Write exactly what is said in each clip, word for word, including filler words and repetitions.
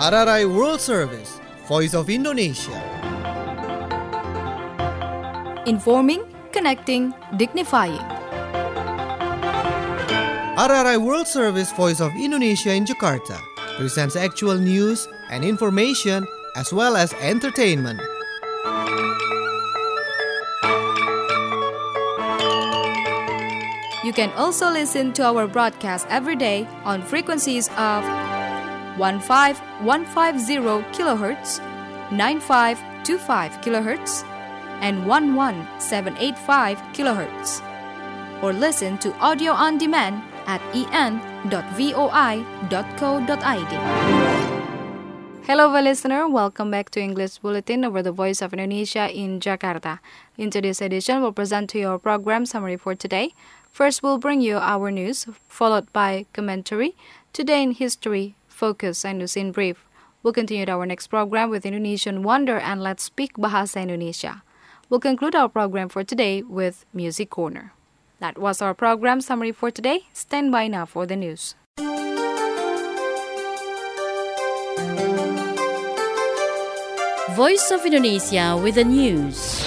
R R I World Service, Voice of Indonesia. Informing, connecting, dignifying. R R I World Service, Voice of Indonesia in Jakarta presents actual news and information as well as entertainment. You can also listen to our broadcast every day on frequencies of fifteen fifteen kilohertz, ninety-five twenty-five kilohertz, and eleven seven eighty-five kilohertz. Or listen to audio on demand at e n dot voi dot co dot i d. Hello, listener. Welcome back to English Bulletin over the Voice of Indonesia in Jakarta. In today's edition, we'll present to you our program summary for today. First, we'll bring you our news, followed by commentary, Today in History, Focus, and News in Brief. We'll continue our next program with Indonesian Wonder and Let's Speak Bahasa Indonesia. We'll conclude our program for today with Music Corner. That was our program summary for today. Stand by now for the news. Voice of Indonesia with the news.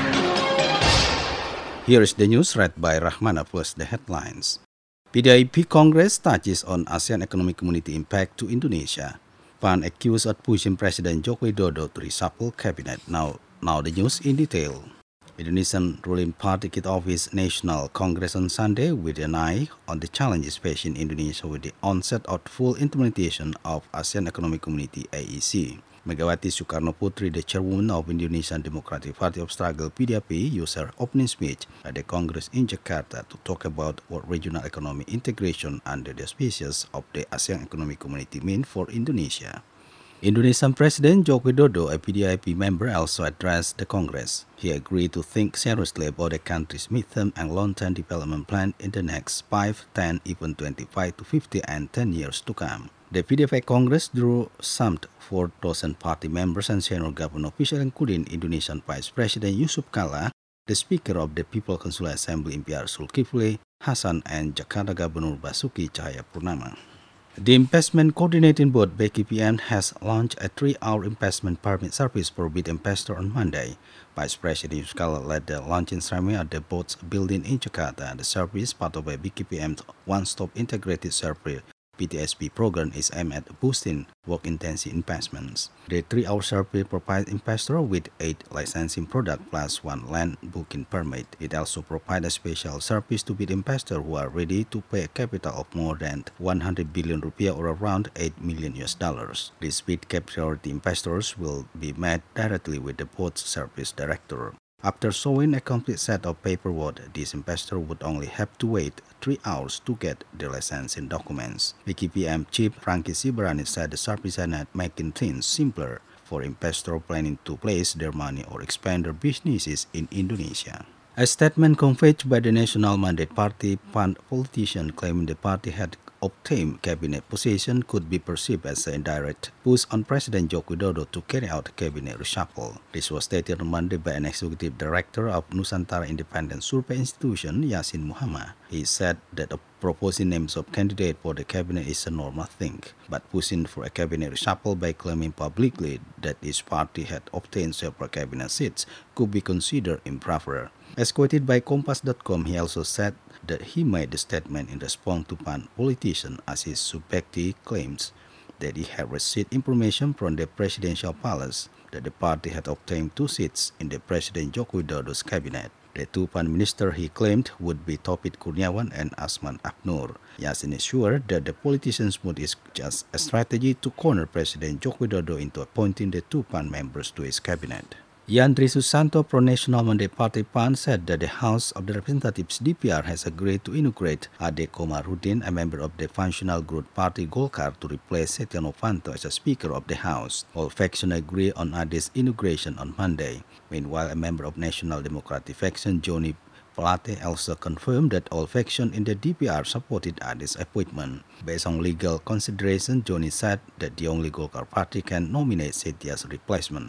Here is the news read by Rahmana. First, the headlines. P D I P Congress touches on ASEAN Economic Community impact to Indonesia. P A N accused of pushing President Joko Widodo to reshuffle cabinet. Now, now the news in detail. Indonesian ruling party kicked off its National Congress on Sunday with an eye on the challenges facing Indonesia with the onset of full implementation of ASEAN Economic Community A E C. Megawati Soekarno Putri, the chairwoman of Indonesian Democratic Party of Struggle P D I P, used her opening speech at the Congress in Jakarta to talk about what regional economic integration under the auspices of the ASEAN Economic Community mean for Indonesia. Indonesian President Joko Widodo, a P D I P member, also addressed the Congress. He agreed to think seriously about the country's midterm and long-term development plan in the next five, ten, even twenty-five to fifty and ten years to come. The P D I P Congress drew summed four thousand party members and senior government officials, including Indonesian Vice President Yusuf Kala, the Speaker of the People's Constituent Assembly Impiar Zulkifli Hasan, and Jakarta Governor Basuki Cahayapurnama. The Investment Coordinating Board B K P M has launched a three-hour investment permit service for bid investor on Monday. Vice President Yusuf Kala led the launching ceremony at the board's building in Jakarta. The service, part of a B K P M's one-stop integrated service P T S P program, is aimed at boosting work-intensive investments. The three-hour survey provides investors with eight licensing products plus one land booking permit. It also provides a special service to bid investors who are ready to pay a capital of more than one hundred billion rupiah or around eight million U S dollars. These bid priority investors will be met directly with the board's service director. After showing a complete set of paperwork, this investor would only have to wait three hours to get the licensing documents. B K P M Chief Franky Sibarani said the service had making things simpler for investors planning to place their money or expand their businesses in Indonesia. A statement conveyed by the National Mandate Party P A N politician claiming the party had obtained cabinet position could be perceived as an indirect push on President Joko Widodo to carry out a cabinet reshuffle. This was stated on Monday by an executive director of Nusantara Independent Survey Institution, Yasin Muhammad. He said that proposing names of candidates for the cabinet is a normal thing, but pushing for a cabinet reshuffle by claiming publicly that his party had obtained several cabinet seats could be considered improper. As quoted by Kompas dot com, he also said that he made the statement in response to P A N politician as his subjective claims that he had received information from the presidential palace that the party had obtained two seats in the President Joko Widodo's cabinet. The two P A N ministers he claimed would be Taufik Kurniawan and Asman Abnur. Yasin is sure that the politician's mood is just a strategy to corner President Joko Widodo into appointing the two P A N members to his cabinet. Yandri Susanto, pro-National Mandate Party P A N, said that the House of the Representatives D P R has agreed to inaugurate Ade Komarudin, a member of the functional group party Golkar, to replace Setia Novanto as a Speaker of the House. All factions agreed on Ade's inauguration on Monday. Meanwhile, a member of National Democratic faction, Joni Plate, also confirmed that all factions in the D P R supported Ade's appointment. Based on legal consideration, Joni said that the only Golkar party can nominate Setia's replacement.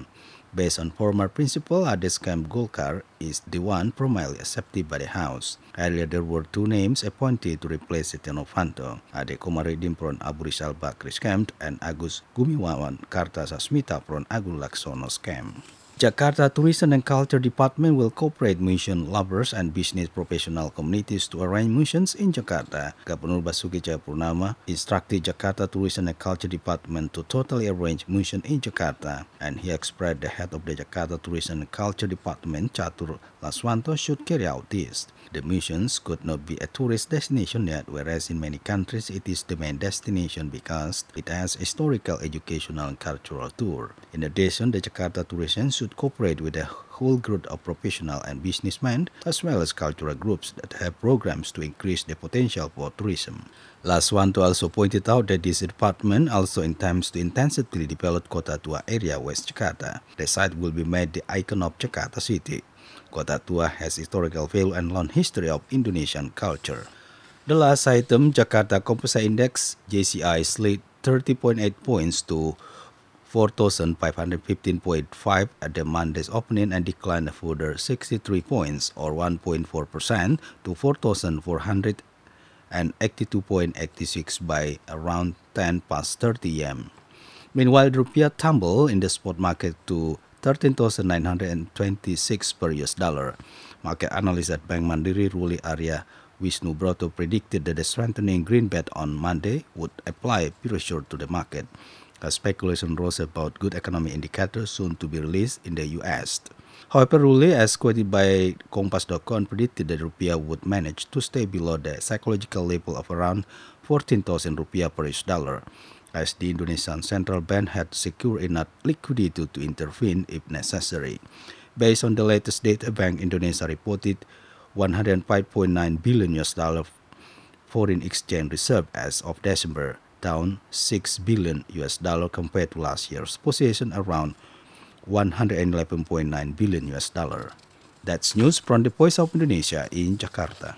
Based on former principal, Ades Camp Golkar is the one formally accepted by the House. Earlier, there were two names appointed to replace Setia Novanto, Ade Komarudin from Abu Rizal Bakri's camp and Agus Gumiwang Kartasasmita from Agung Laksono's camp. Jakarta Tourism and Culture Department will cooperate mission lovers and business professional communities to arrange missions in Jakarta. Gubernur Basuki Cahayapurnama instructed Jakarta Tourism and Culture Department to totally arrange mission in Jakarta, and he expressed the head of the Jakarta Tourism and Culture Department, Catur Laswanto, should carry out this. The missions could not be a tourist destination yet, whereas in many countries it is the main destination because it has historical, educational, and cultural tour. In addition, the Jakarta Tourism should cooperate with a whole group of professional and businessmen, as well as cultural groups that have programs to increase the potential for tourism. Laswanto also pointed out that this department also intends to intensively develop Kota Tua area West Jakarta. The site will be made the icon of Jakarta City. Kota Tua has historical value and long history of Indonesian culture. The last item, Jakarta Composite Index, J C I, slid thirty point eight points to four thousand five hundred fifteen point five at the Monday's opening and declined a further sixty-three points or one point four percent to four thousand four hundred eighty-two point eight six by around ten past thirty a m Meanwhile, the rupiah tumbled in the spot market to thirteen thousand nine hundred twenty-six per U S dollar. Market analyst at Bank Mandiri Ruli area Wisnu Broto predicted that the strengthening greenback on Monday would apply pressure to the market, as speculation rose about good economic indicators soon to be released in the U S. However, Ruli, as quoted by Kompas dot com, predicted that rupiah would manage to stay below the psychological level of around fourteen thousand rupiah per U S dollar, as the Indonesian Central Bank had secured enough liquidity to intervene if necessary. Based on the latest data, Bank Indonesia reported one hundred five point nine billion U S dollar foreign exchange reserve as of December, down six billion U S dollar compared to last year's position around one hundred eleven point nine billion U S dollar. That's news from the Voice of Indonesia in Jakarta.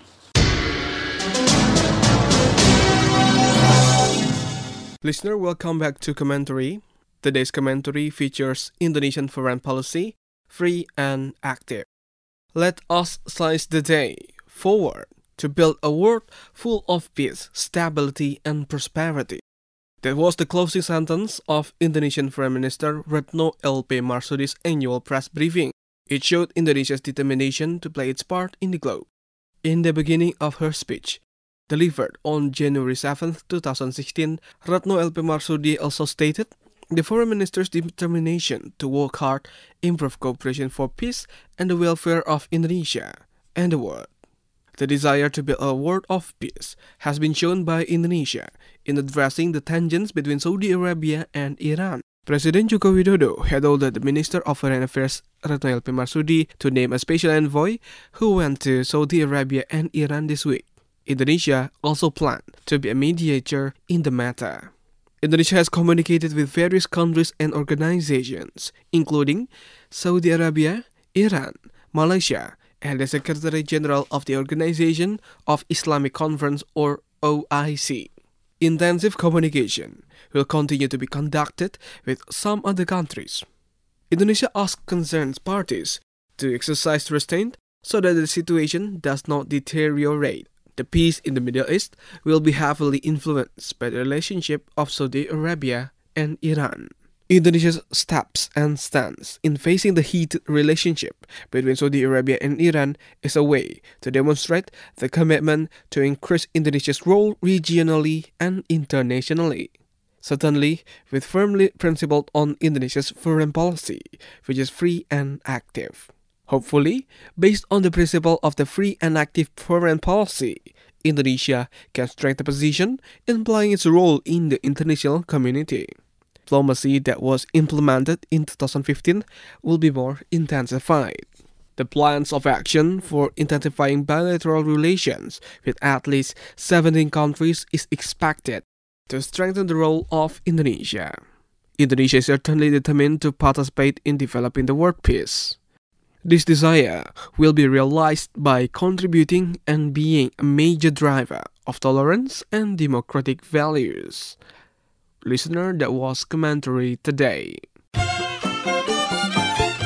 Listener, welcome back to Commentary. Today's commentary features Indonesian foreign policy, free and active. Let us slice the day forward to build a world full of peace, stability, and prosperity. That was the closing sentence of Indonesian Foreign Minister Retno L P Marsudi's annual press briefing. It showed Indonesia's determination to play its part in the globe. In the beginning of her speech, delivered on January seventh, twenty sixteen, Retno L P Marsudi also stated the Foreign Minister's determination to work hard, improve cooperation for peace and the welfare of Indonesia and the world. The desire to build a world of peace has been shown by Indonesia in addressing the tensions between Saudi Arabia and Iran. President Joko Widodo had ordered the Minister of Foreign Affairs Retno L P Marsudi to name a special envoy who went to Saudi Arabia and Iran this week. Indonesia also planned to be a mediator in the matter. Indonesia has communicated with various countries and organizations, including Saudi Arabia, Iran, Malaysia, and the Secretary General of the Organization of Islamic Conference or O I C. Intensive communication will continue to be conducted with some other countries. Indonesia asked concerned parties to exercise restraint so that the situation does not deteriorate. The peace in the Middle East will be heavily influenced by the relationship of Saudi Arabia and Iran. Indonesia's steps and stance in facing the heated relationship between Saudi Arabia and Iran is a way to demonstrate the commitment to increase Indonesia's role regionally and internationally. Certainly, with firmly principled on Indonesia's foreign policy, which is free and active. Hopefully, based on the principle of the free and active foreign policy, Indonesia can strengthen the position in playing its role in the international community. Diplomacy that was implemented in two thousand fifteen will be more intensified. The plans of action for intensifying bilateral relations with at least seventeen countries is expected to strengthen the role of Indonesia. Indonesia is certainly determined to participate in developing the world peace. This desire will be realized by contributing and being a major driver of tolerance and democratic values. Listener, that was Commentary today.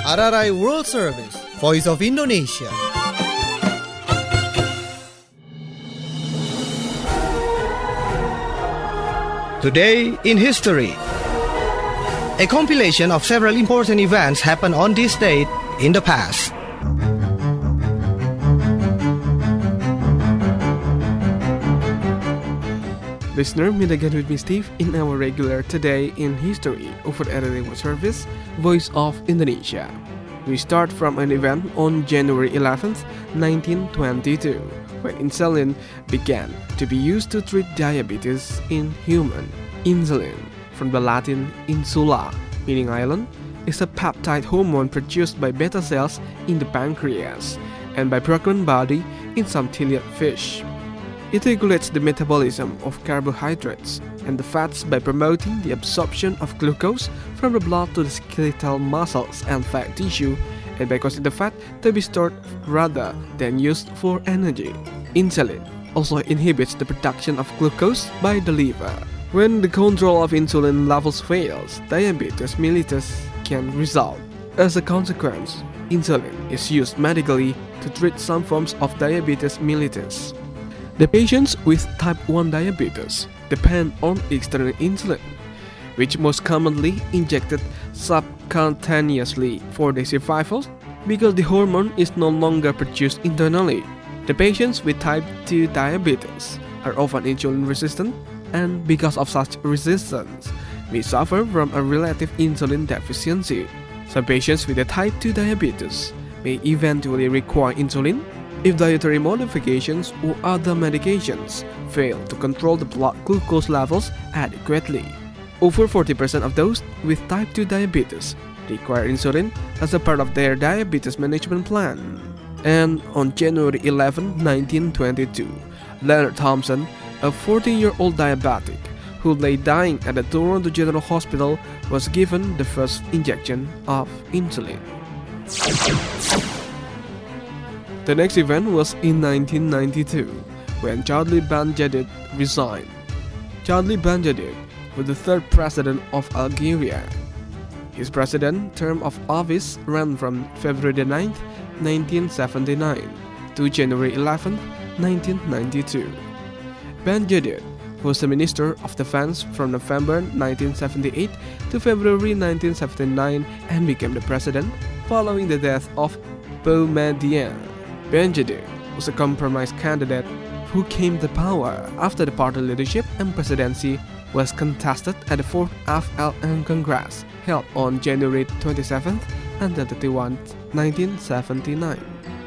R R I World Service, Voice of Indonesia. Today in History. A compilation of several important events happened on this date in the past. Listener, meet again with me Steve in our regular Today in History over R R I World Service, Voice of Indonesia. We start from an event on January eleventh, nineteen twenty-two, when insulin began to be used to treat diabetes in human. Insulin, from the Latin insula, meaning island, is a peptide hormone produced by beta cells in the pancreas and by pregnant body in some tiliad fish. It regulates the metabolism of carbohydrates and the fats by promoting the absorption of glucose from the blood to the skeletal muscles and fat tissue, and by causing the fat to be stored rather than used for energy. Insulin also inhibits the production of glucose by the liver. When the control of insulin levels fails, diabetes mellitus can result. As a consequence, insulin is used medically to treat some forms of diabetes mellitus. The patients with type one diabetes depend on external insulin, which most commonly injected subcutaneously for their survival because the hormone is no longer produced internally. The patients with type two diabetes are often insulin resistant, and because of such resistance, may suffer from a relative insulin deficiency. Some patients with a type two diabetes may eventually require insulin if dietary modifications or other medications fail to control the blood glucose levels adequately. Over forty percent of those with type two diabetes require insulin as a part of their diabetes management plan. And on January eleventh, nineteen twenty-two, Leonard Thompson, a fourteen-year-old diabetic who lay dying at the Toronto General Hospital, was given the first injection of insulin. The next event was in nineteen ninety-two, when Chadli Bendjedid resigned. Chadli Bendjedid was the third president of Algeria. His president term of office ran from February ninth, nineteen seventy-nine to January eleventh, nineteen ninety-two. Bendjedid was the Minister of Defense from November nineteen seventy-eight to February nineteen seventy-nine and became the president following the death of Boumediene. Bendjedid was a compromise candidate who came to power after the party leadership and presidency was contested at the fourth F L N Congress held on January twenty-seventh and thirty-first, nineteen seventy-nine.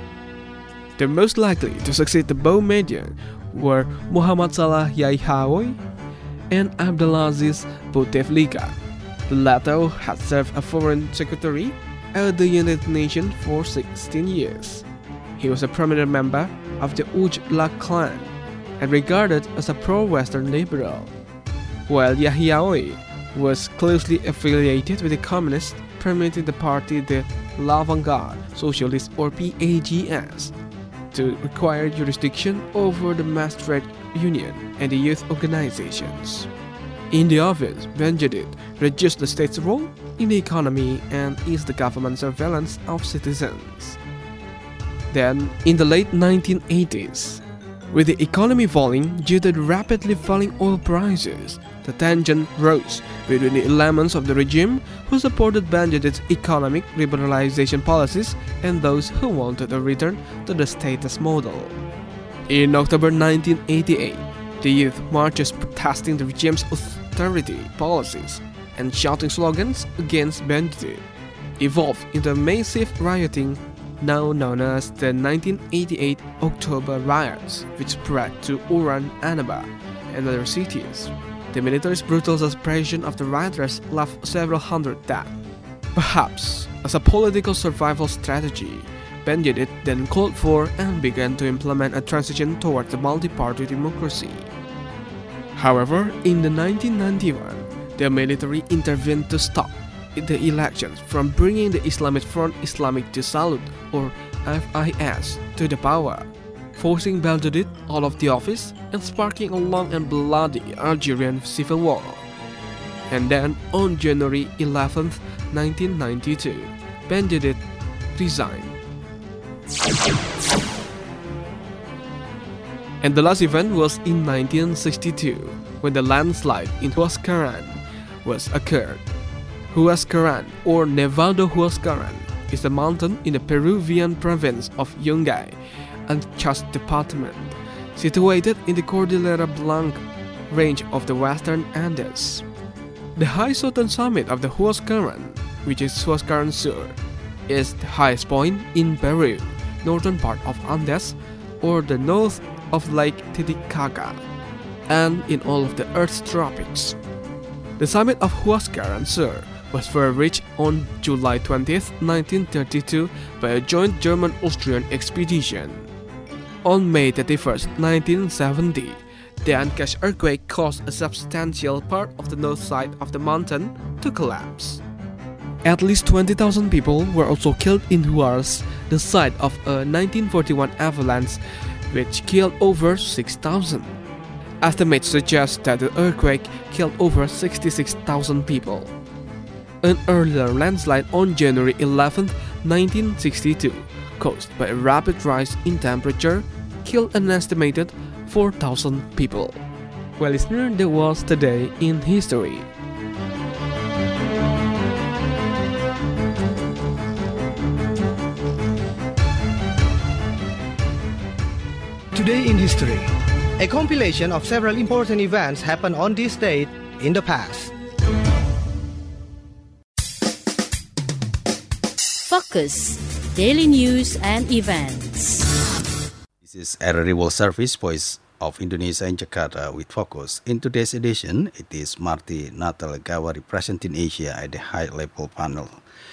The most likely to succeed the Boumediene were Muhammad Salah Yahyaoui and Abdelaziz Bouteflika. The latter had served as foreign secretary at the United Nations for sixteen years. He was a prominent member of the Ujla clan and regarded as a pro-Western liberal, while Yahyaoui was closely affiliated with the communists, permitting the party the L'Avant-Garde Socialist or P A G S to require jurisdiction over the mass trade union and the youth organizations. In the office, Bendjedid reduced the state's role in the economy and eased the government surveillance of citizens. Then, in the late nineteen eighties, with the economy falling due to the rapidly falling oil prices, the tension rose between the elements of the regime who supported Bendjedid's economic liberalization policies and those who wanted a return to the status model. In October nineteen eighty-eight, the youth marches protesting the regime's austerity policies and shouting slogans against Bendjedid evolved into massive rioting, now known as the nineteen eighty-eight October Riots, which spread to Oran, Annaba, and other cities. The military's brutal suppression of the rioters left several hundred dead. Perhaps as a political survival strategy, Bendjedid then called for and began to implement a transition towards a multi-party democracy. However, in the nineteen ninety-one, the military intervened to stop the elections from bringing the Islamic Front Islamic Tasallut or F I S to the power, forcing Bendjedid out of the office and sparking a long and bloody Algerian civil war. And then on January eleventh, nineteen ninety-two, Benjedit resigned. And the last event was in nineteen sixty-two, when the landslide in Huascaran was occurred. Huascaran, or Nevado Huascaran, is a mountain in the Peruvian province of Yungay, Ancash Department, situated in the Cordillera Blanca range of the Western Andes. The high southern summit of the Huascaran, which is Huascaran Sur, is the highest point in Peru, northern part of Andes, or the north of Lake Titicaca, and in all of the Earth's tropics. The summit of Huascaran Sur was first reached on July twentieth, nineteen thirty-two by a joint German-Austrian expedition. On May thirty-first, nineteen seventy, the Ancash earthquake caused a substantial part of the north side of the mountain to collapse. At least twenty thousand people were also killed in Huaraz, the site of a nineteen forty-one avalanche which killed over six thousand. Estimates suggest that the earthquake killed over sixty-six thousand people. An earlier landslide on January eleventh, nineteen sixty-two, caused by a rapid rise in temperature, killed an estimated four thousand people. Well, listener, that was Today in History. Today in History, a compilation of several important events happened on this date in the past. Focus Daily News and Events. This is R R I World Service, Voice of Indonesia in Jakarta with Focus. In today's edition, it is Marty Natalegawa representing Asia at the high-level panel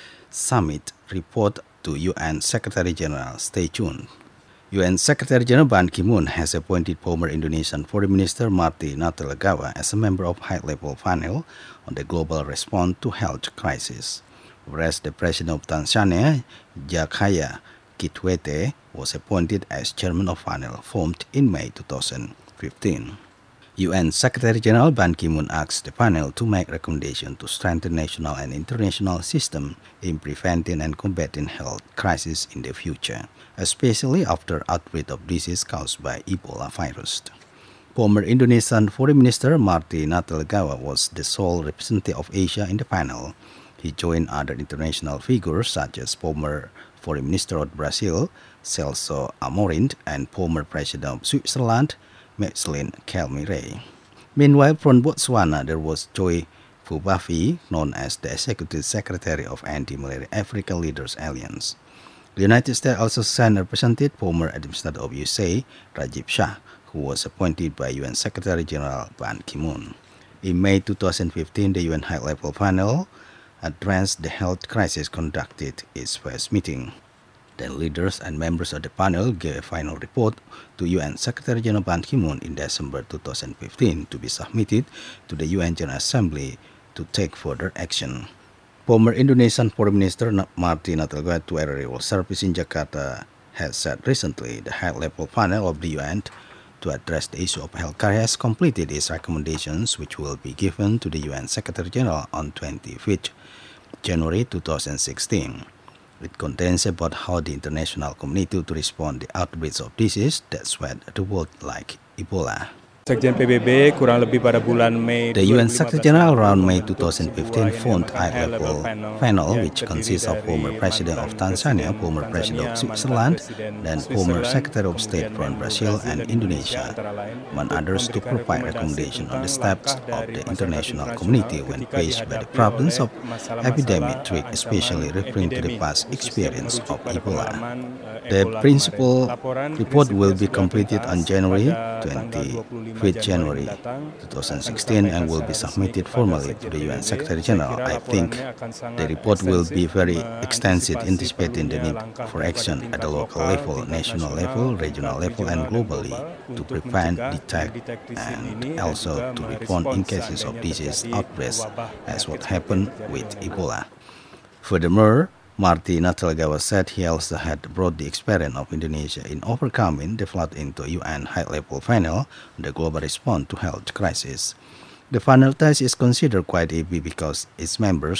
summit report to U N Secretary General. Stay tuned. U N Secretary General Ban Ki-moon has appointed former Indonesian Foreign Minister Marty Natalegawa as a member of high-level panel on the global response to health crisis, whereas the President of Tanzania, Jakaya Kikwete, was appointed as chairman of panel formed in May two thousand fifteen. U N Secretary General Ban Ki-moon asked the panel to make recommendations to strengthen national and international systems in preventing and combating health crises in the future, especially after outbreak of disease caused by Ebola virus. Former Indonesian Foreign Minister Marty Natalegawa was the sole representative of Asia in the panel. He joined other international figures such as former Foreign Minister of Brazil, Celso Amorim, and former President of Switzerland, Marcelin Calmire. Meanwhile, from Botswana, there was Joy Fubafi, known as the Executive Secretary of Anti-Malaria African Leaders Alliance. The United States also sent a representative, former Administrator of U S A, Rajiv Shah, who was appointed by U N Secretary General Ban Ki-moon. In May two thousand fifteen, the U N High-Level Panel addressed the health crisis conducted its first meeting. The leaders and members of the panel gave a final report to U N Secretary General Ban Ki-moon in December two thousand fifteen to be submitted to the U N General Assembly to take further action. Former Indonesian Foreign Minister Marty Natalegawa to R R I World Service in Jakarta has said recently the high-level panel of the U N to address the issue of healthcare has completed its recommendations, which will be given to the U N Secretary General on twenty-fifth January two thousand sixteen. It contains about how the international community to respond to outbreaks of disease that swept the world like Ebola. Sekjen P B B kurang lebih pada bulan Mei. The U N Secretary General around May two thousand fifteen formed a high-level panel which consists of former President of Tanzania, former President of Switzerland, and former Secretary of State from Brazil and Indonesia, among others, to provide recommendations on the steps of the international community when faced by the problems of epidemic threat, especially referring to the past experience of Ebola. The principal report will be completed on January twenty-fifth January two thousand sixteen and will be submitted formally to the U N Secretary General. I think the report will be very extensive, anticipating the need for action at the local level, national level, regional level, and globally to prevent, detect, and also to respond in cases of disease outbreaks, as what happened with Ebola. Furthermore, Marty Natalegawa said he also had brought the experience of Indonesia in overcoming the flood into a U N high-level panel on the global response to health crisis. The panel task is considered quite heavy because its members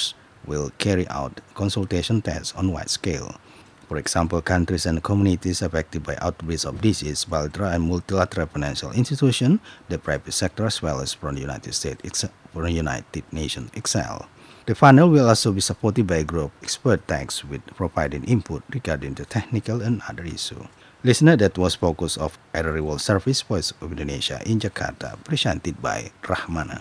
will carry out consultation tests on wide scale. For example, countries and communities affected by outbreaks of disease, bilateral and multilateral financial institutions, the private sector, as well as from the United States, from the United Nations itself. The panel will also be supported by a group of expert tax with providing input regarding the technical and other issues. Listener, that was focus of Air World Service Voice of Indonesia in Jakarta, presented by Rahmana.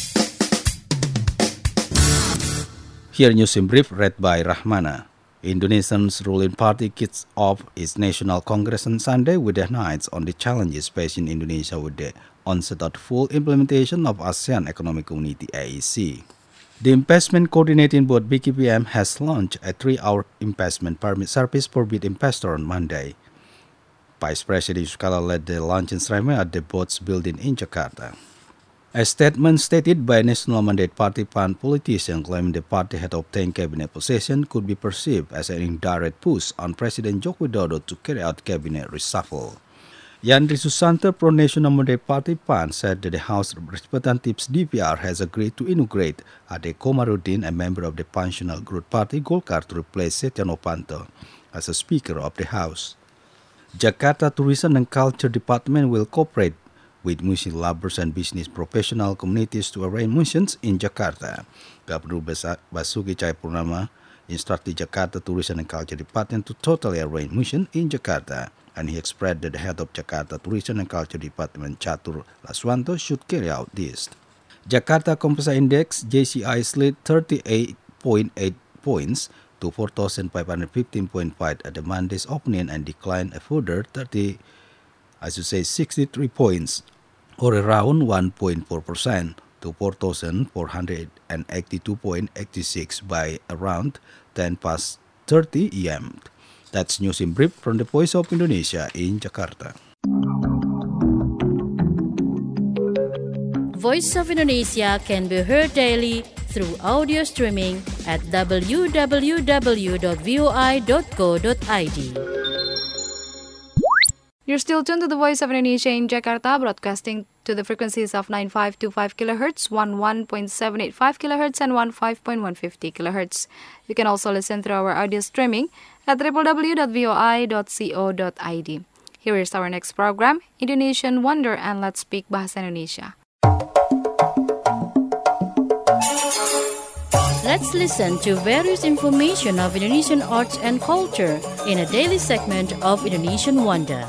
Here news in brief, read by Rahmana. Indonesia's ruling party kicks off its national congress on Sunday with the nights on the challenges facing Indonesia with the onset of full implementation of ASEAN Economic Community A E C. The Investment Coordinating Board B K P M has launched a three-hour investment permit service for bid investors on Monday. Vice President Yusuf Kala led the launching ceremony at the board's building in Jakarta. A statement stated by National Mandate Party P A N politician claiming the party had obtained cabinet possession could be perceived as an indirect push on President Joko Widodo to carry out cabinet reshuffle. Yandri Susanto, pro-National Mandate Party P A N, said that the House of Representatives D P R has agreed to inaugurate Ade Komarudin, a member of the functional growth party Golkar, to replace Setia Novanto as a Speaker of the House. Jakarta Tourism and Culture Department will cooperate with music lovers and business professional communities to arrange musicians in Jakarta. Gubernur Basuki Cahayapurnama instructed Jakarta Tourism and Culture Department to totally arrange musicians in Jakarta, and he expressed that the head of Jakarta Tourism and Culture Department, Catur Laswanto, should carry out this. Jakarta Composite Index J C I slid thirty-eight point eight points to four thousand five hundred fifteen point five at the Monday's opening and declined a further thirty. I should say sixty-three points, or around one point four percent, to four thousand four hundred eighty-two point eight six by around ten past thirty a m That's news in brief from the Voice of Indonesia in Jakarta. Voice of Indonesia can be heard daily through audio streaming at w w w dot voi dot co dot i d. You're still tuned to the Voice of Indonesia in Jakarta, broadcasting to the frequencies of nine five two five kilohertz, eleven point seven eight five kilohertz, and fifteen point one five zero kilohertz. You can also listen through our audio streaming at w w w dot voi dot co dot i d. Here is our next program, Indonesian Wonder, and Let's Speak Bahasa Indonesia. Let's listen to various information of Indonesian arts and culture in a daily segment of Indonesian Wonder.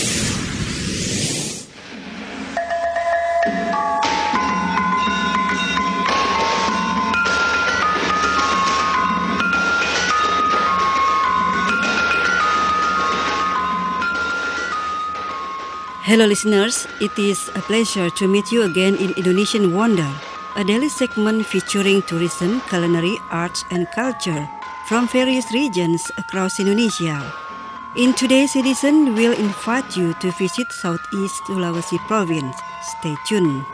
Hello listeners, it is a pleasure to meet you again in Indonesian Wonder, a daily segment featuring tourism, culinary, arts and culture from various regions across Indonesia. In today's edition, we'll invite you to visit Southeast Sulawesi Province. Stay tuned.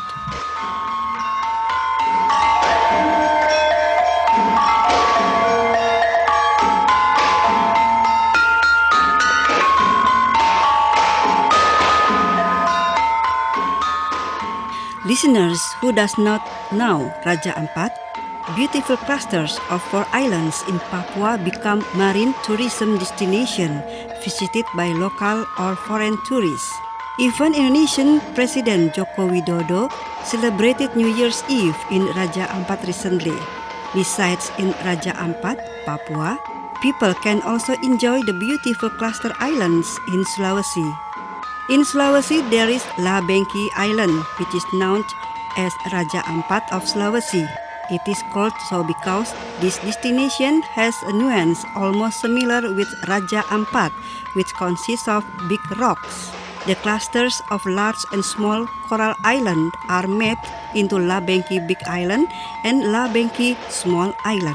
Listeners who does not know Raja Ampat, beautiful clusters of four islands in Papua become marine tourism destination visited by local or foreign tourists. Even Indonesian President Joko Widodo celebrated New Year's Eve in Raja Ampat recently. Besides in Raja Ampat, Papua, people can also enjoy the beautiful cluster islands in Sulawesi. In Sulawesi, there is Labengki Island, which is known as Raja Ampat of Sulawesi. It is called so because this destination has a nuance almost similar with Raja Ampat, which consists of big rocks. The clusters of large and small coral island are made into Labengki Big Island and Labengki Small Island.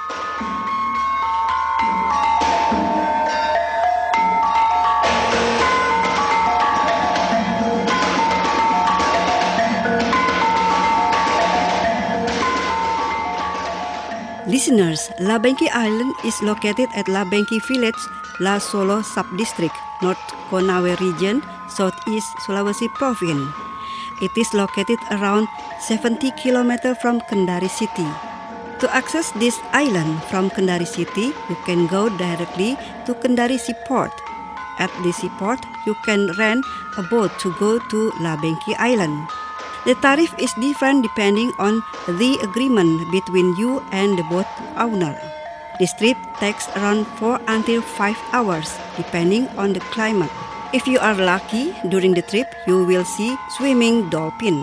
Listeners, Labengki Island is located at Labengki Village, La Solo Subdistrict, North Konawe Region, Southeast Sulawesi Province. It is located around seventy kilometers from Kendari City. To access this island from Kendari city, you can go directly to Kendari Seaport. At the seaport, you can rent a boat to go to Labengki Island. The tariff is different depending on the agreement between you and the boat owner. This trip takes around four until five hours depending on the climate. If you are lucky, during the trip you will see swimming dolphins.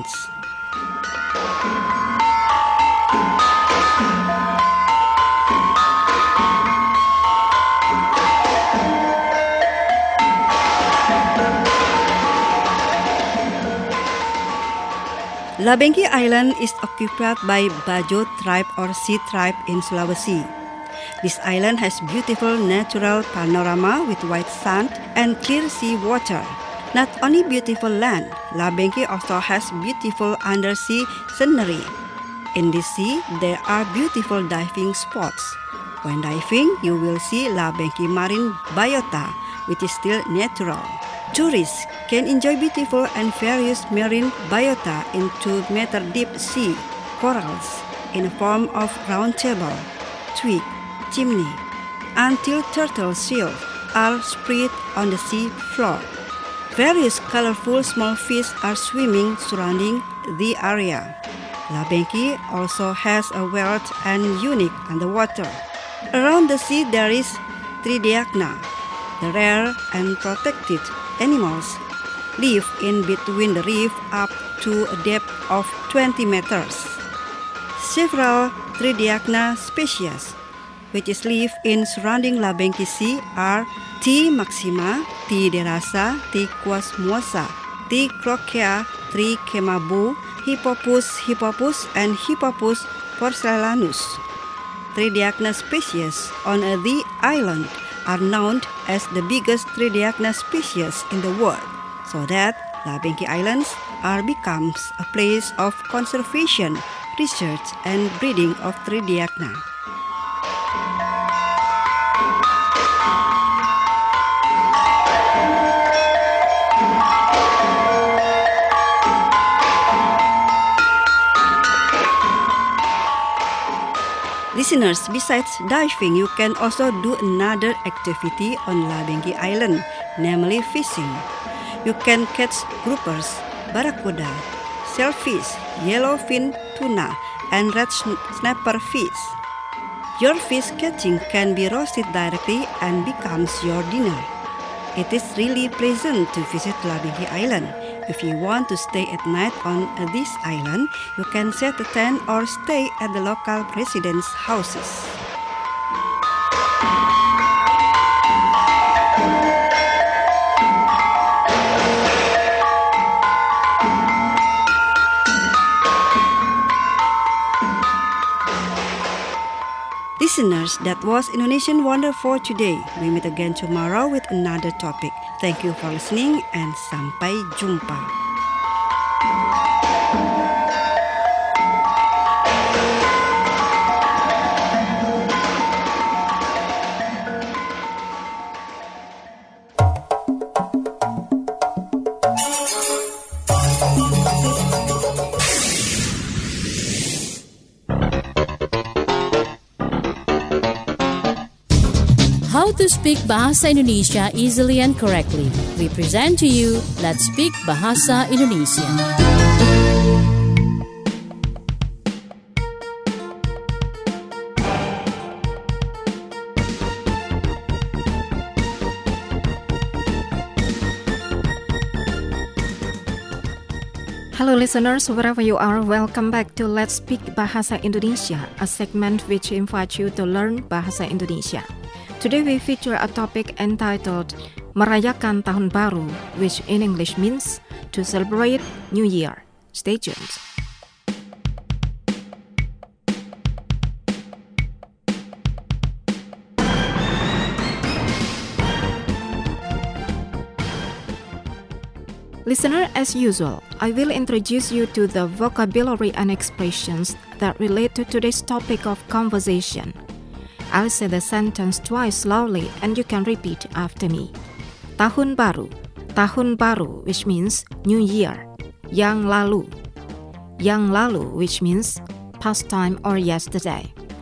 Labengki Island is occupied by Bajo tribe or Sea tribe in Sulawesi. This island has beautiful natural panorama with white sand and clear sea water. Not only beautiful land, Labengki also has beautiful undersea scenery. In the sea, there are beautiful diving spots. When diving, you will see Labengki Marine Biota, which is still natural. Tourists can enjoy beautiful and various marine biota in two meter deep sea corals in the form of round table, twig, chimney, until turtle shells are spread on the sea floor. Various colorful small fish are swimming surrounding the area. Labengki also has a weird and unique underwater. Around the sea there is Tridiagna. The rare and protected animals live in between the reef up to a depth of twenty meters. Several Tridiagna species which is live in surrounding Labengki Sea are T. maxima, T. derasa, T. quasmosa, T. crochea, T. kemabu, Hippopus hippopus, and Hippopus porcellanus. Tridiagna species on the island are known as the biggest Tridiagna species in the world, so that Labengki Islands are becomes a place of conservation, research, and breeding of Tridiagna. Listeners, besides diving, you can also do another activity on Labengki Island, namely fishing. You can catch groupers, barracuda, shellfish, yellowfin tuna, and red snapper fish. Your fish catching can be roasted directly and becomes your dinner. It is really pleasant to visit Labengki Island. If you want to stay at night on this island, you can set a tent or stay at the local residents' houses. Listeners, that was Indonesian Wonder for today. We meet again tomorrow with another topic. Thank you for listening and sampai jumpa. How to speak Bahasa Indonesia easily and correctly. We present to you Let's Speak Bahasa Indonesia. Hello listeners, wherever you are, welcome back to Let's Speak Bahasa Indonesia, a segment which invites you to learn Bahasa Indonesia. Today we feature a topic entitled Merayakan Tahun Baru, which in English means to celebrate New Year. Stay tuned. Listener, as usual, I will introduce you to the vocabulary and expressions that relate to today's topic of conversation. I'll say the sentence twice slowly and you can repeat after me. Tahun Baru. Tahun Baru, which means New Year. Yang Lalu. Yang Lalu, which means past time or yesterday.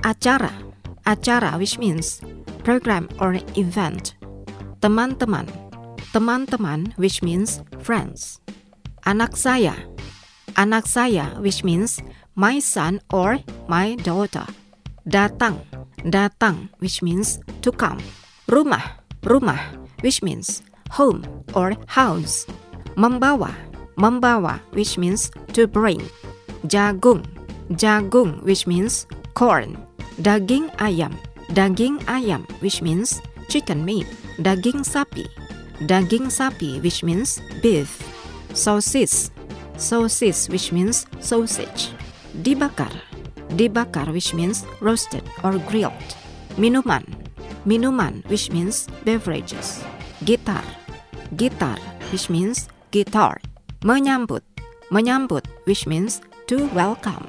Acara, acara which means program or event. Teman-teman, teman-teman which means friends. Anak saya, anak saya which means my son or my daughter. Datang, datang which means to come. Rumah, rumah which means home or house. Membawa, membawa which means to bring. Jagung, jagung which means corn. Daging ayam, daging ayam which means chicken meat. Daging sapi, daging sapi which means beef. Sosis, sosis which means sausage. Dibakar, dibakar which means roasted or grilled. Minuman, minuman which means beverages. Gitar, gitar which means guitar. Menyambut, menyambut which means to welcome.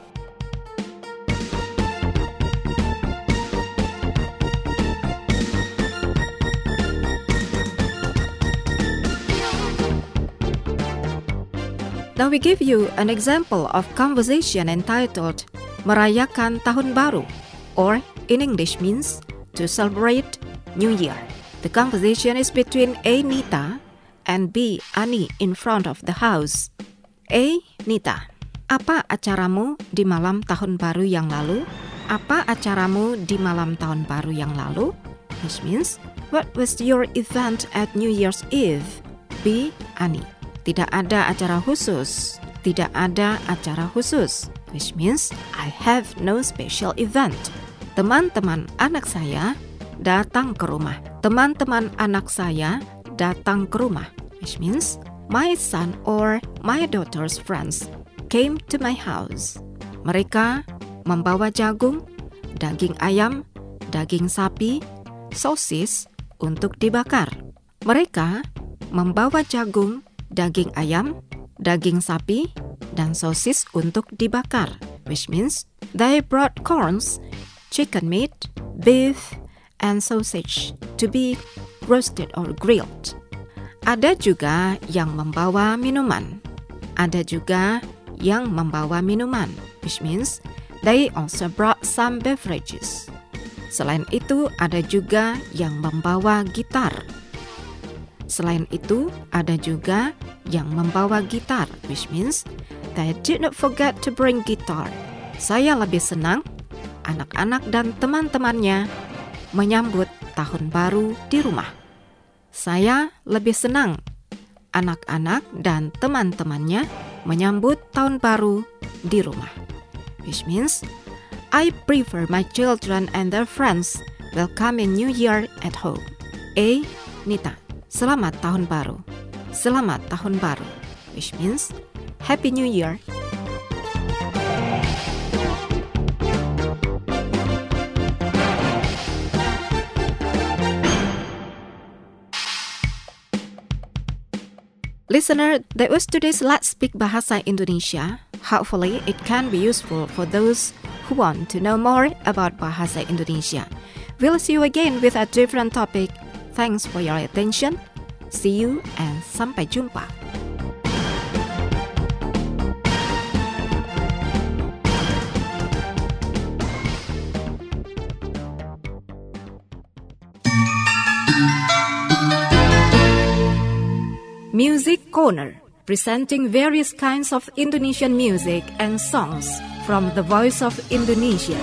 Now we give you an example of conversation entitled Merayakan Tahun Baru, or in English means to celebrate New Year. The conversation is between A. Nita and B. Ani in front of the house. A. Nita, apa acaramu di malam tahun baru yang lalu? Apa acaramu di malam tahun baru yang lalu? Which means, what was your event at New Year's Eve? B. Ani, tidak ada acara khusus. Tidak ada acara khusus. Which means, I have no special event. Teman-teman anak saya datang ke rumah. Teman-teman anak saya datang ke rumah. Which means, my son or my daughter's friends came to my house. Mereka membawa jagung, daging ayam, daging sapi, sosis untuk dibakar. Mereka membawa jagung, daging ayam, daging sapi, dan sosis untuk dibakar. Which means, they brought corns, chicken meat, beef, and sausage to be roasted or grilled. Ada juga yang membawa minuman. Ada juga yang membawa minuman, which means they also brought some beverages. Selain itu, ada juga yang membawa gitar. Selain itu, ada juga yang membawa gitar, which means they did not forget to bring guitar. Saya lebih senang anak-anak dan teman-temannya menyambut tahun baru di rumah. Saya lebih senang anak-anak dan teman-temannya menyambut tahun baru di rumah. Which means, I prefer my children and their friends welcoming New Year at home. A. Nita, selamat tahun baru. Selamat tahun baru. Which means, Happy New Year. Listener, that was today's Let's Speak Bahasa Indonesia. Hopefully, it can be useful for those who want to know more about Bahasa Indonesia. We'll see you again with a different topic. Thanks for your attention. See you and sampai jumpa. Music Corner, presenting various kinds of Indonesian music and songs from the Voice of Indonesia.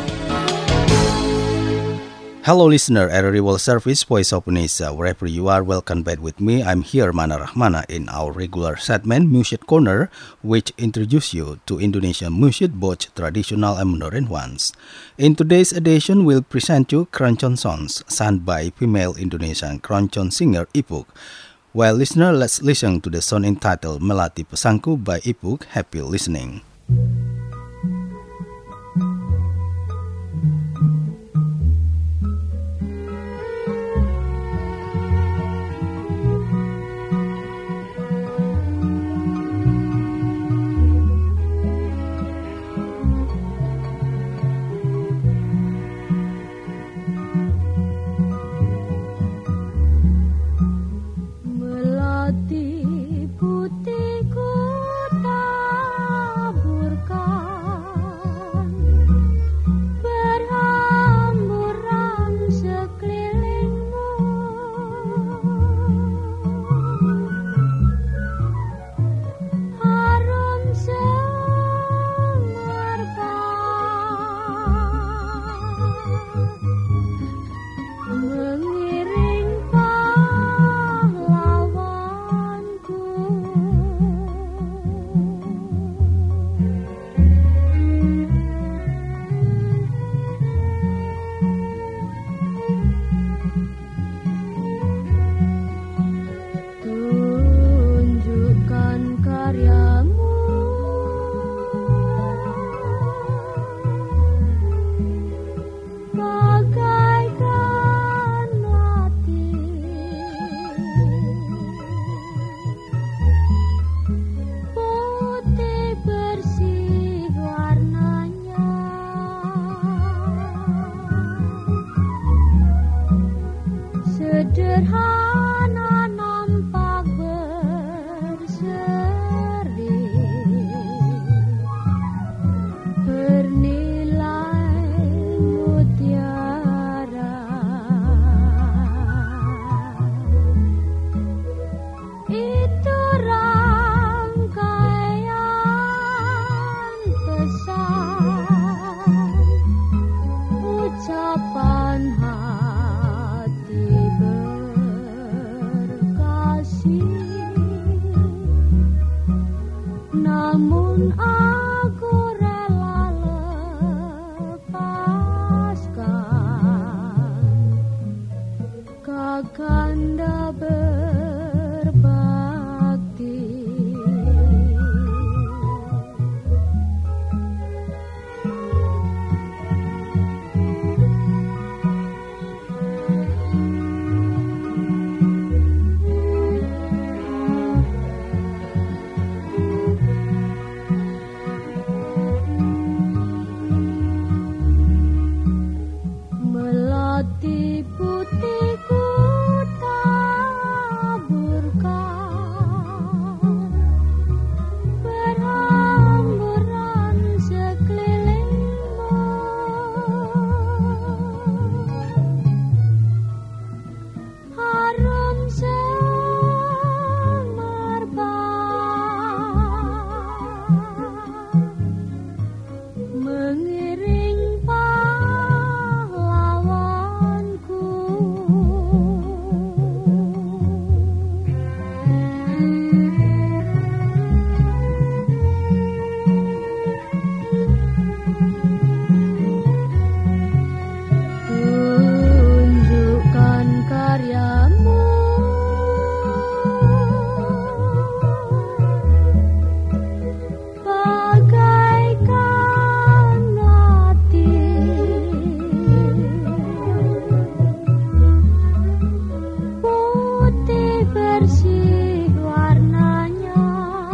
Hello listener, Area World Service Voice of Indonesia, wherever you are, welcome back with me. I'm here, Mana Rahmana, in our regular segment, Music Corner, which introduce you to Indonesian music, both traditional and modern ones. In today's edition, we'll present you Keroncong songs sung by female Indonesian keroncong singer Ipuk. Well, listener, let's listen to the song entitled Melati Pesangku by Ipuk. Happy listening. Putihku taburkan Namun aku rela lepaskan Kakanda berbakti. Melati putih ku taburkan, berhamburan sekelilingmu. Harum semerbak mengiring pahlawanku. Tunjukkan karyamu, bagaikan melati, putih bersih warnanya,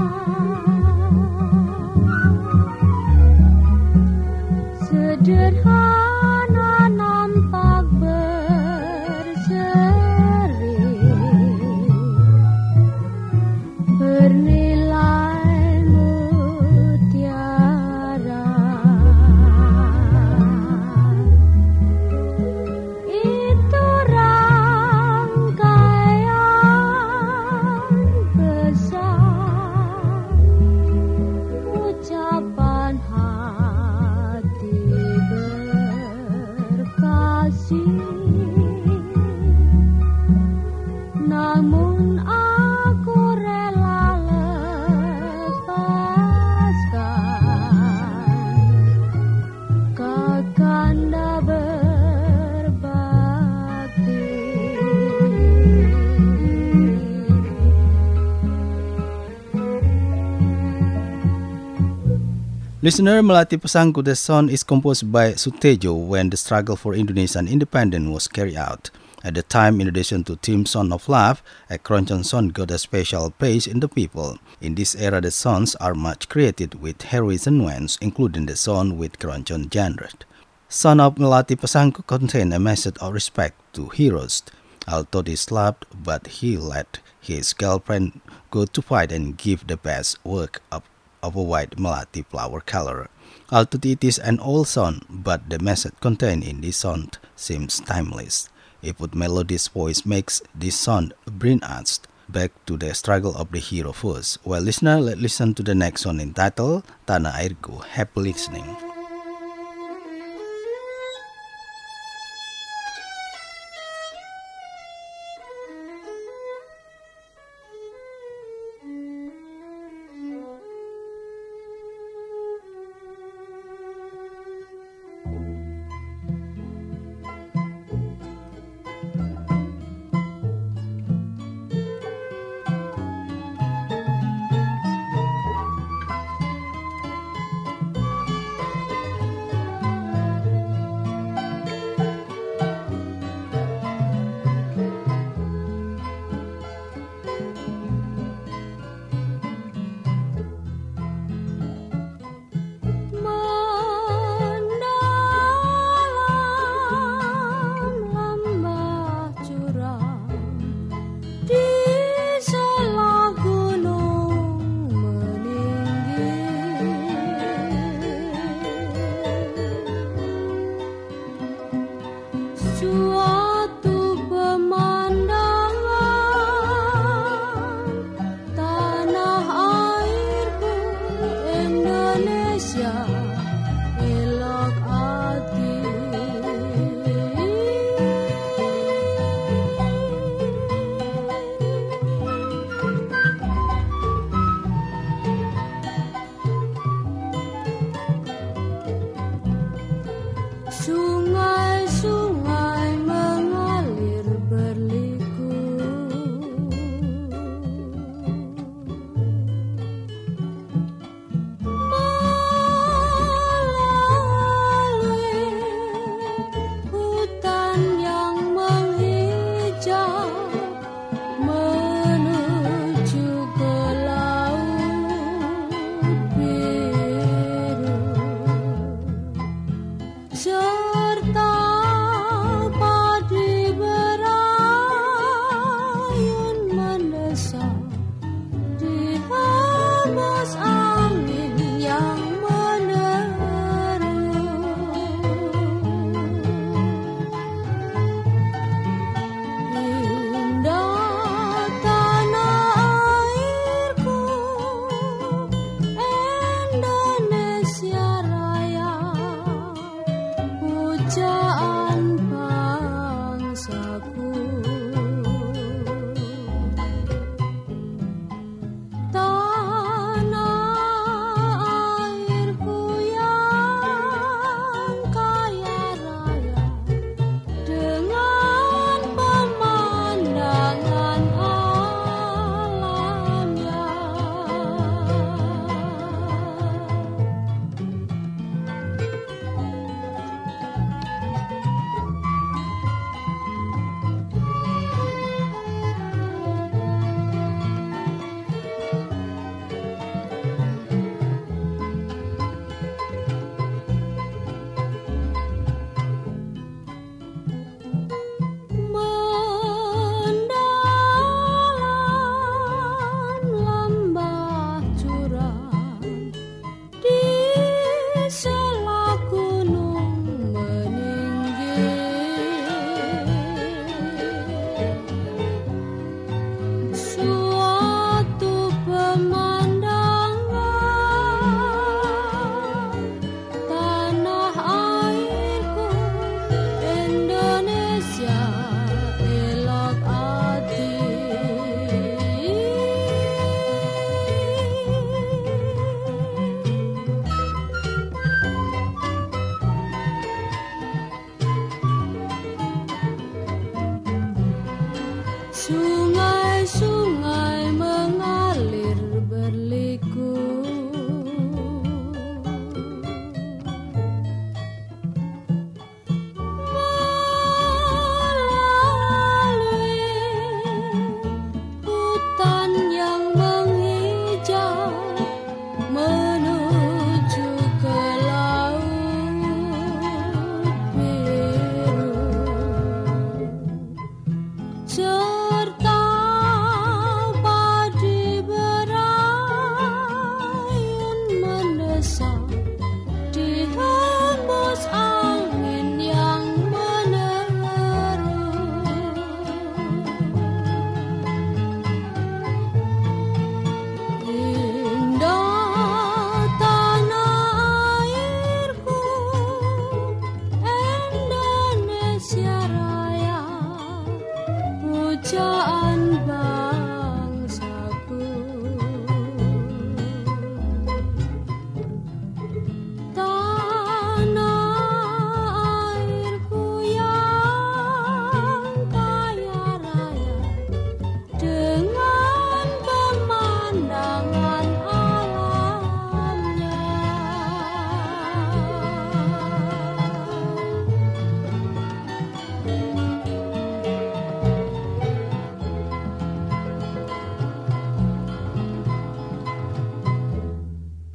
sederhana nampak berseri, bernilai mutiara. Itu rangkaian pesan, ucapan hati berkasih. Namun aku rela lepaskan Kakanda berbakti. Listener, Melati Pesangku, the song is composed by Sutejo when the struggle for Indonesian independence was carried out. At the time, in addition to theme Song of Love, a Keroncong song got a special place in the people. In this era, the songs are much created with heroism nuance, including the song with Keroncong genre. Song of Melati Pesangku contain a message of respect to heroes. Although he slept, but he let his girlfriend go to fight and give the best work of, of a white Melati flower color. Although it is an old song, but the message contained in this song seems timeless. Iput Melody's voice makes this song bring us back to the struggle of the hero first. Well, listener, let's listen to the next song entitled Tanah Airku. Happy listening.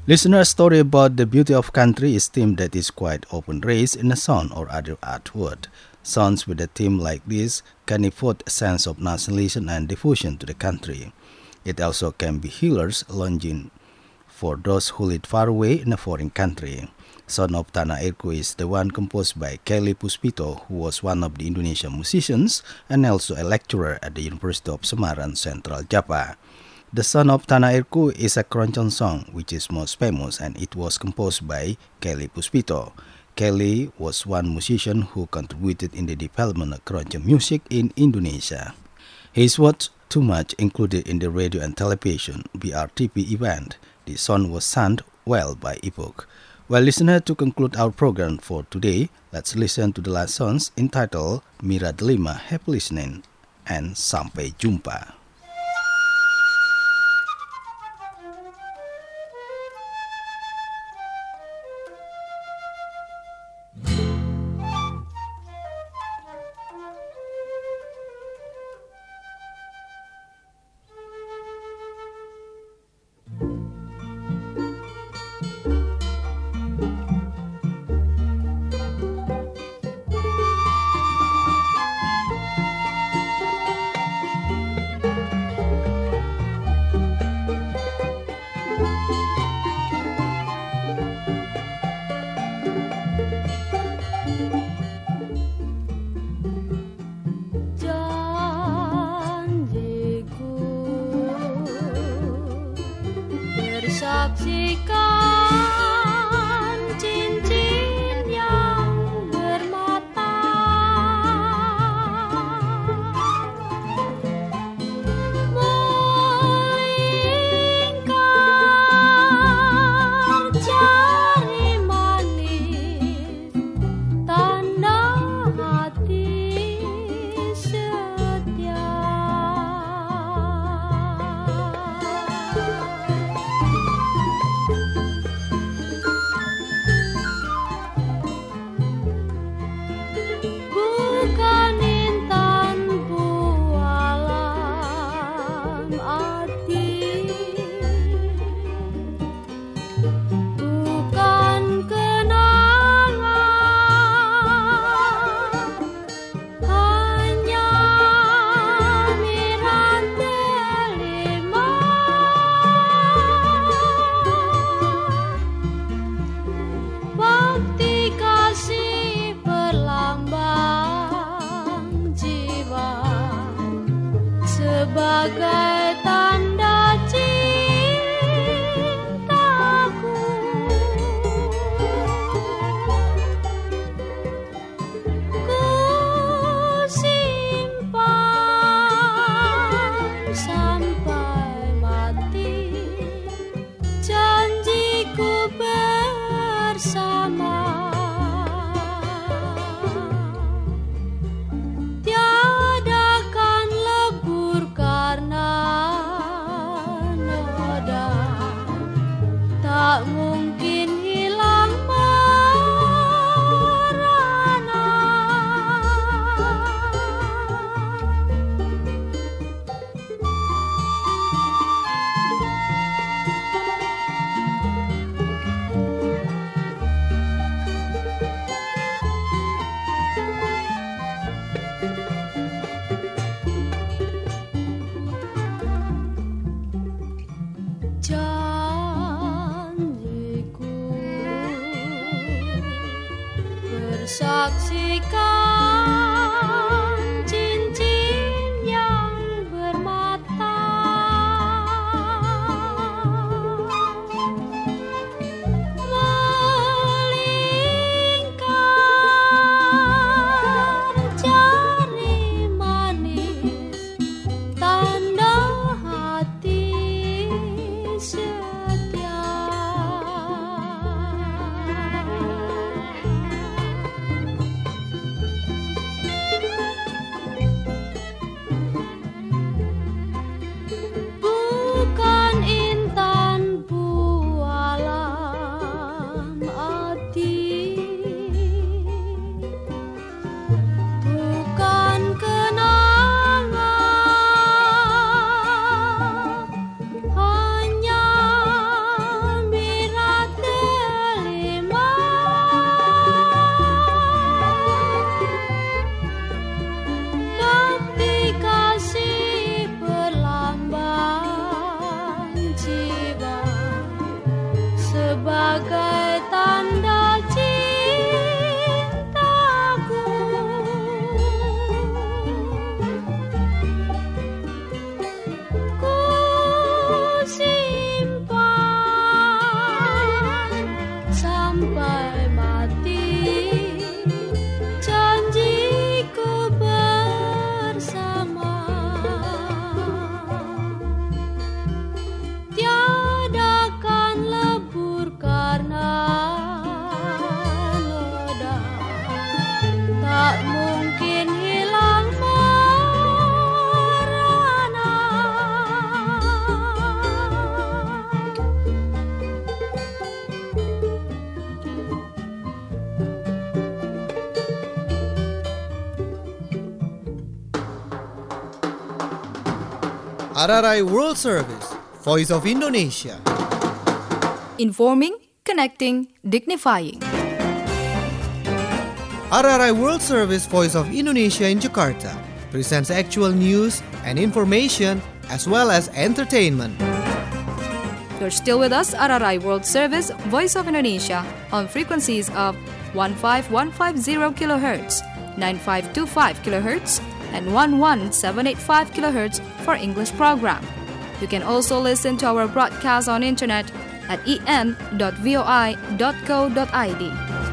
Listener's story about the beauty of country is a theme that is quite often raised in a song or other artwork. Songs with a theme like this can evoke a sense of nationalism and devotion to the country. It also can be healers longing for those who live far away in a foreign country. Son of Tanah Airku is the one composed by Kelly Puspito, who was one of the Indonesian musicians and also a lecturer at the University of Semarang, Central Java. The Son of Tanah Airku is a keroncong song which is most famous, and it was composed by Kelly Puspito. Kelly was one musician who contributed in the development of keroncong music in Indonesia. His words too much included in the radio and television B R T P event. The song was sung well by Ipuk. Well, listener, to conclude our program for today, let's listen to the last songs entitled Mira Delima. Happy listening and sampai jumpa. Saksikan cincin yang bermata, melingkar jari manis, tanda hati setia. sebagai tanda cintaku. Ku simpan sampai mati janjiku bersama. Tiada kan lebur karena noda, tak mungkin hilang merana. R R I World Service, Voice of Indonesia. Informing, connecting, dignifying. R R I World Service, Voice of Indonesia in Jakarta presents actual news and information as well as entertainment. You're still with us, R R I World Service, Voice of Indonesia, on frequencies of one five one five zero kilohertz, nine five two five kilohertz, and one one seven eight five kilohertz for English program. You can also listen to our broadcast on internet at e n dot voi dot co dot i d.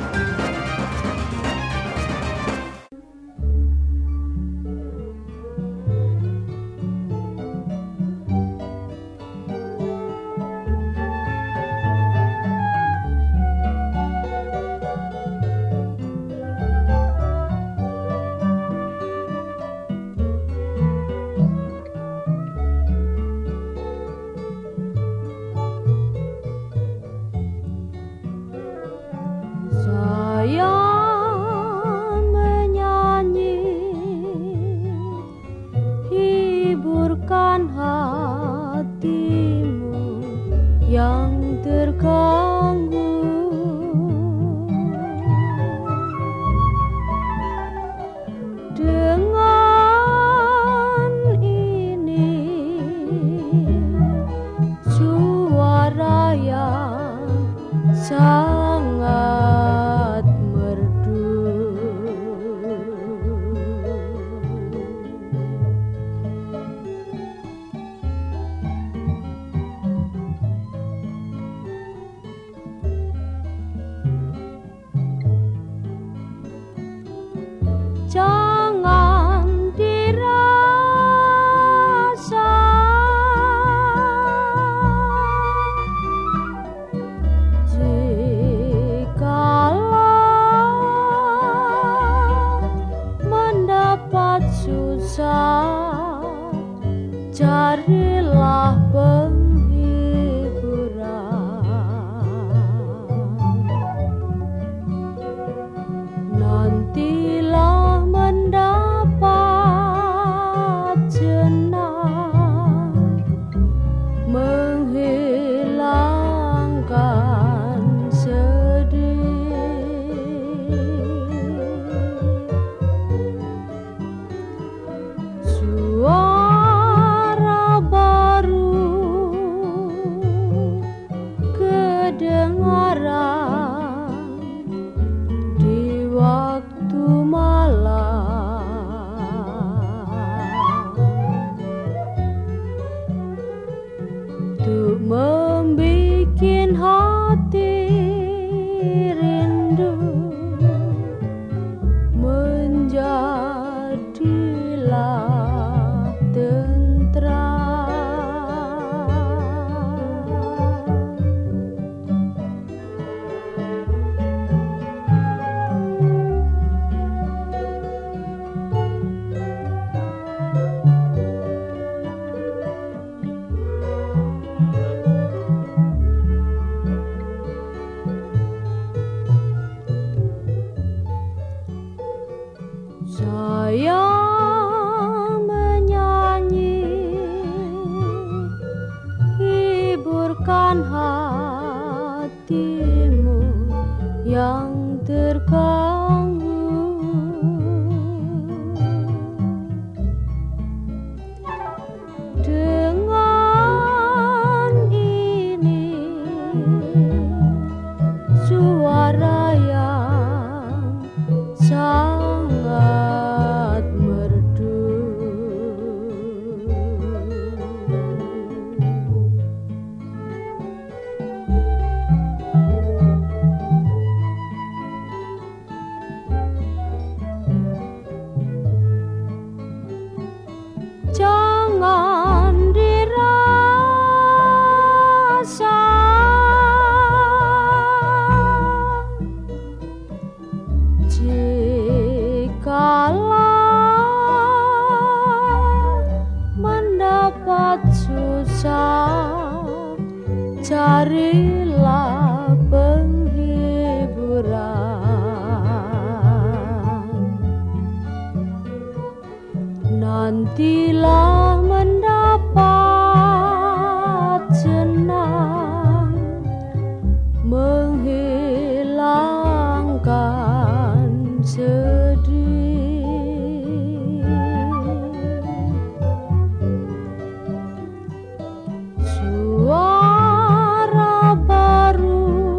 Saya menyanyi, hiburkan hatimu yang terganggu. Dengan ini suara yang sangat merdu. Jangan dirasa jikalau mendapat susah, carilah penghiburan. Nantilah mendapat jenang, menghilangkan sedih. Suara baru kedengaran di waktu malam, untuk membikin hati rindu menjadilah saya menyanyi, hiburkan hatimu yang terganggu. Dengan ini carilah penghiburan, nantilah mendapat senang, menghilangkan sedih. Suara baru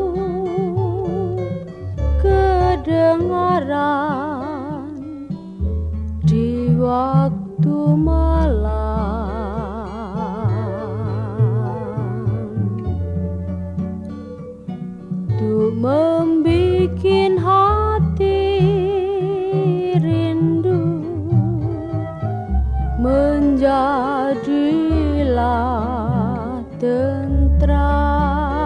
kedengaran di waktu malam, untuk membikin hati rindu, menjadilah tentram.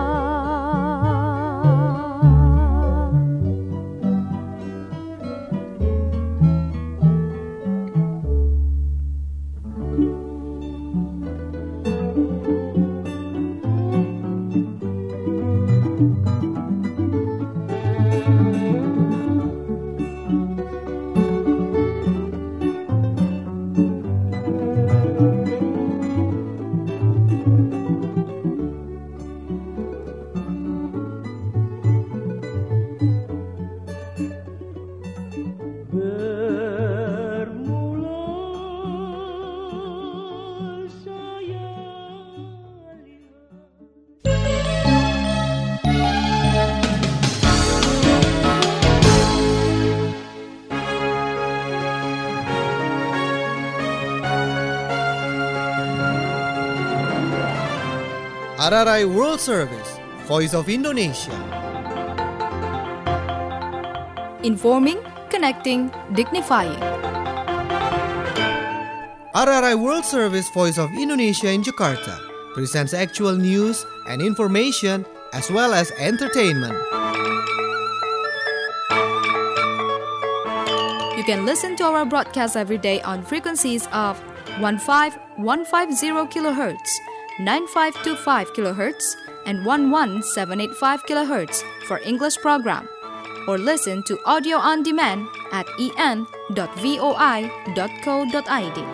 R R I World Service, Voice of Indonesia. Informing, connecting, dignifying. R R I World Service, Voice of Indonesia in Jakarta presents actual news and information as well as entertainment. You can listen to our broadcast every day on frequencies of one five one five zero kilohertz, nine five two five kilohertz, and one one seven eight five kilohertz for English program, or listen to audio on demand at e n dot voi dot co dot i d.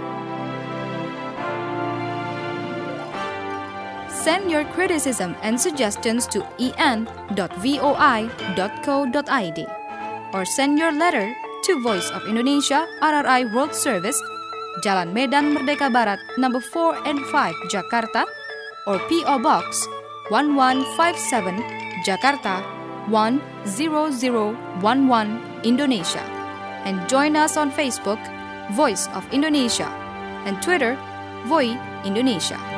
Send your criticism and suggestions to e n dot voi dot co dot i d, or send your letter to Voice of Indonesia R R I World Service, Jalan Medan Merdeka Barat, number four and five, Jakarta, or P O Box one one five seven, Jakarta one zero zero one one, Indonesia. And join us on Facebook, Voice of Indonesia, and Twitter, Voi Indonesia.